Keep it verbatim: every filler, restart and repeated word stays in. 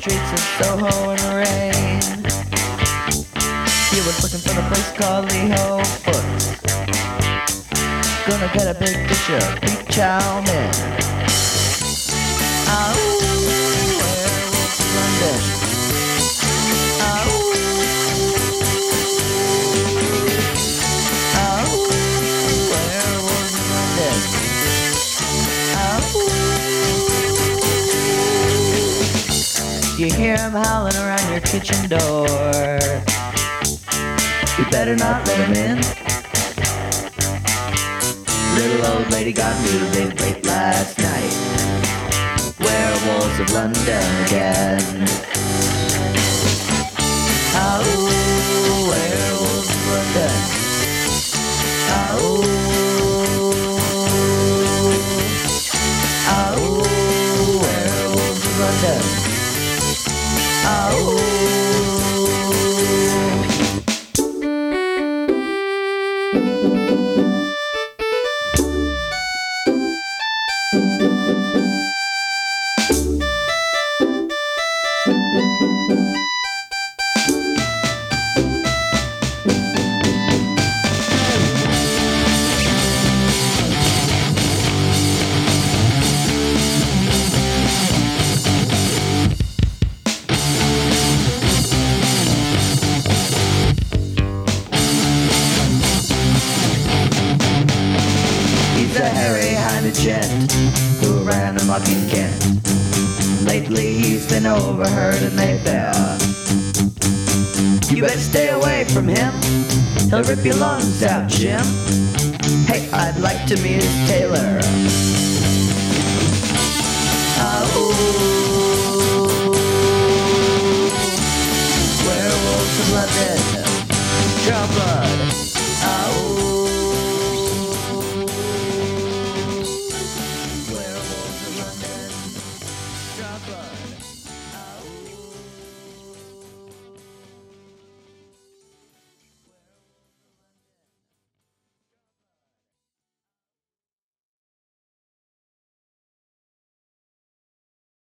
streets of Soho in the rain. He was looking for the place called Leho Foots. Gonna get a big dish of beef chow mein. Oh, werewolves of London. Oh, oh, werewolves of London. Oh, you hear him howling around your kitchen door. You better not let him in. Little old lady got moving late last night. Werewolves of London again. Oh, werewolves of London. Oh, oh, werewolves of London. Oh. He's a hairy-handed gent who ran amok in Kent. Lately he's been overheard in Mayfair. You better stay away from him. He'll rip your lungs out, Jim. Hey, I'd like to meet his tailor. Oh.